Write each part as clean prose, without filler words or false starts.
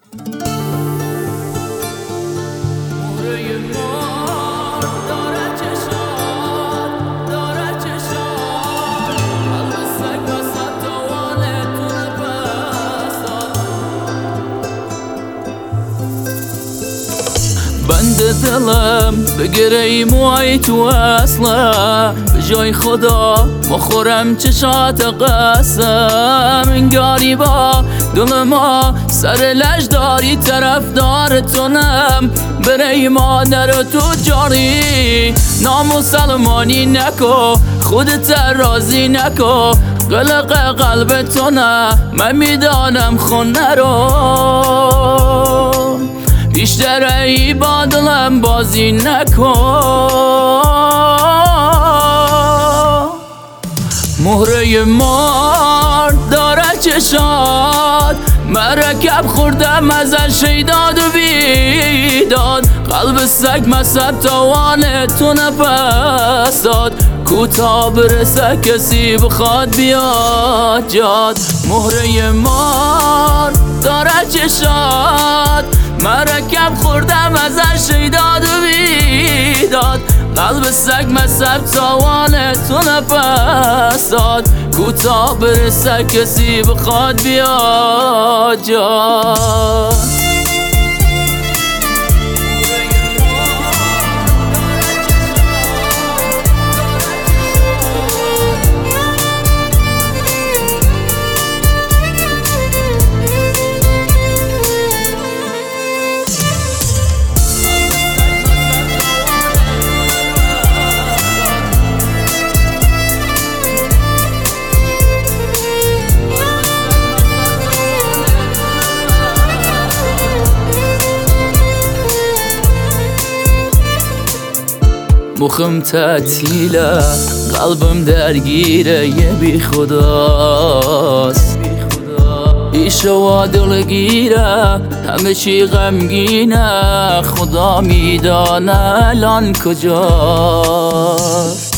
بند دلم بگیری موی تو اصلا به جای خدا مخورم چشات قسم انگاری با دل ما سر لجداری طرفدار تونم برای مادر تو جاری نامسلمانی نکو خودت راضی نکو قلق قلب تو نه من میدانم خونه رو بیشتر ای با دلم بازی نکن مهره مار داره چشاد مرکب خوردم ازش شیداد و بیداد قلب سگ مصب توانه تو نپس داد کوتا برسه کسی بخواد بیاد جاد مهره مار داره چشاد مرکب خوردم ازش شیداد و بیداد قلب سگ مصب تاوانه تو نپس داد کوتا برسه کسی بخواد بیاد جاد مخم تعطیله قلبم درگیره یه بی خداست ایشوا دلگیره همه چی غمگینه خدا میدانه الان کجاست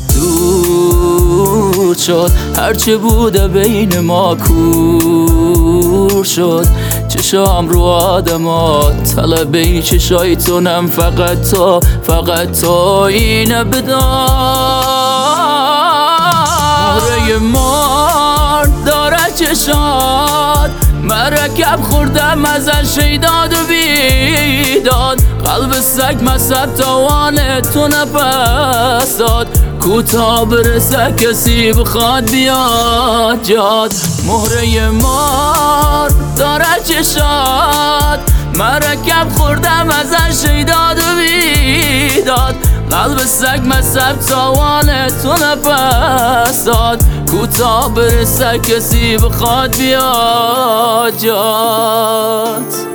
دور شد هرچه بوده بین ما کور شد چشام رو آدمات طلبه چشای تونم فقط تو اینه بدار مهره مار داره چشاد مرکب خوردم ازش شیداد و بیداد قلب سگ مصب توانه تو نپس داد کوتا برسه کسی بخواد بیاد جاد مهره مار داره چشاد مرکب خوردم ازش شیداد و بیداد قلب سگ مصب توانه تو نپس داد کوتا برسه کسی بخواد بیاد جاد